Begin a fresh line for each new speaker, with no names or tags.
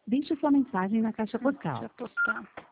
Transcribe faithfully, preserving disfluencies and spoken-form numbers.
Deixe sua mensagem na caixa
Deixa
postal.
eu postar.